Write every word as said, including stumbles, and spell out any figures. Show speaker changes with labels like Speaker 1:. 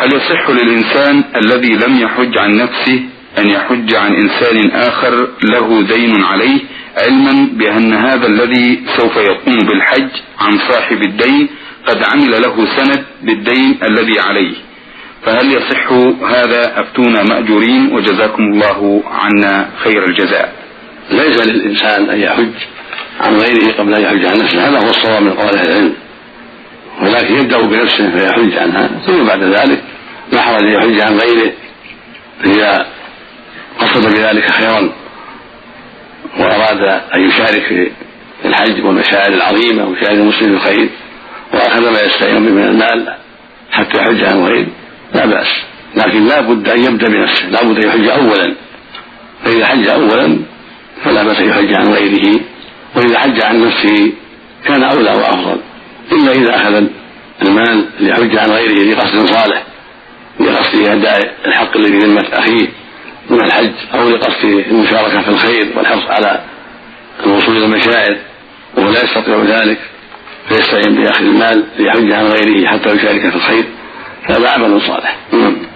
Speaker 1: هل يصح للإنسان الذي لم يحج عن نفسه أن يحج عن إنسان آخر له دين عليه، علما بأن هذا الذي سوف يقوم بالحج عن صاحب الدين قد عمل له سند بالدين الذي عليه، فهل يصح هذا؟ أفتونا مأجورين وجزاكم الله عنا خير الجزاء.
Speaker 2: ليس للإنسان أن يحج عن غيره قبل أن يحج عن نفسه، هذا هو الصواب من قول أهل العلم، ولكن يبدأ بنفسه فيحج عنها، ثم بعد ذلك لا حرج أن يحج عن غيره إذا قصد بذلك خيرا وأراد أن يشارك في الحج والمشاعر العظيمة وشارك المسلم الخير وأخذ ما يستعين به من المال حتى يحج عن غيره لا بأس، لكن لا بد أن يبدأ بنفسه، لا بد أن يحج أولا، فإذا حج أولا فلا بأس يحج عن غيره، وإذا حج عن نفسه كان أولى وأفضل، إلا إذا أخذ المال ليحج عن غيره لقصد صالح، لقصد أداء الحق الذي ذمة أخيه من الحج، أو لقصد المشاركة في الخير والحرص على الوصول إلى المشاعر وهو لا يستطيع ذلك فيستعين بأخذ المال ليحج عن غيره حتى يشارك في الخير، هذا عمل صالح.